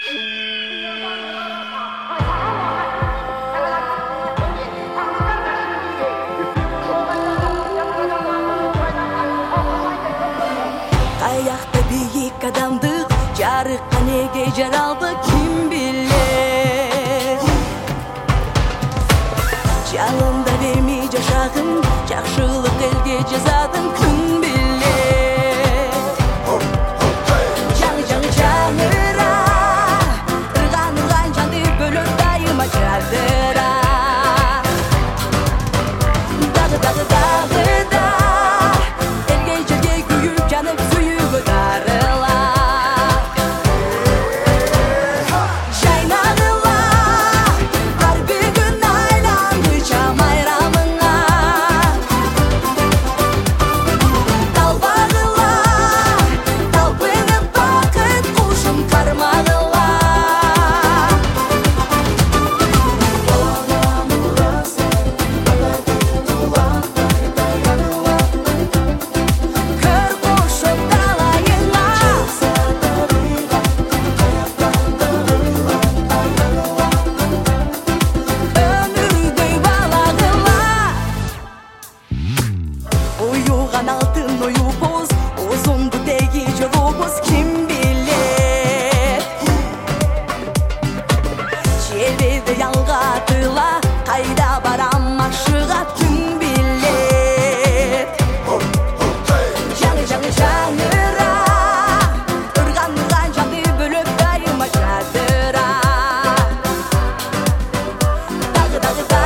Ayakta büyük adamdık, jarıkka nege jaraldı kim bilir. Janında vermey jaşagın, jakşılık elge жазадың күн bilir. Жаңыра, ырган жанды бөлөп дайыма жардыра. Дагы да элге жерге күйүп жанып сүйүүгө дарыла. Жайнагыла, ар бир күн айланды чам айрамыңа. Талбагыла, талпынып бакыт кушум кармагыла. Көр кошуп далайыңа, өмүрдөй балагыла. Уюган алтын ою боз, озунду теги жолубуз ким билет. Чебеде ялга атыла, кайда барам маршыга түн билет. Жаңыра, ырган жанды бөлөп дайыма жадыра. Дагы да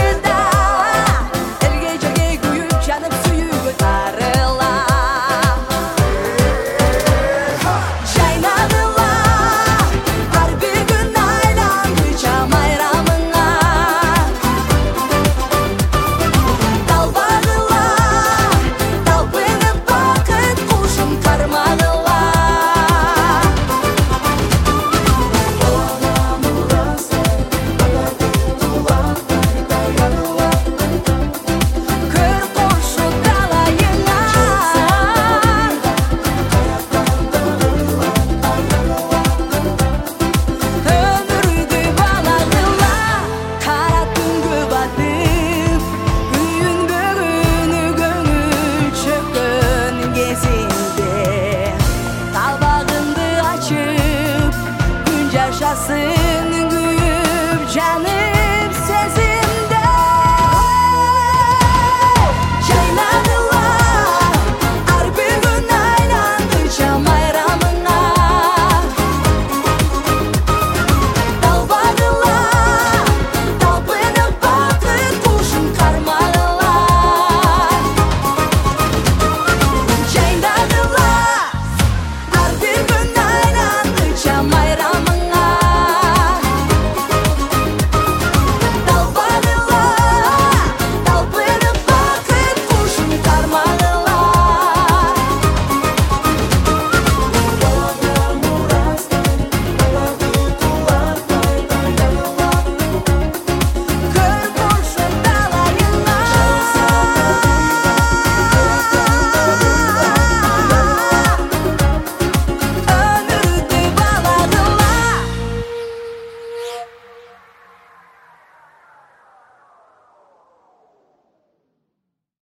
элге жерге күйүп жанып сүйүүгө дарыла. Жайнагыла, ар бир күн айланды чам айрамыңа. Талбагыла, талпынып бакыт кушум кармагыла. Көр кошуп далайыңа, өмүрдөй балагыла. Кара түнгө батып, күн бөгүнү көңүл чөккөн кезинде. Талбагыңды ачып, күн жашасын күйүп жаным.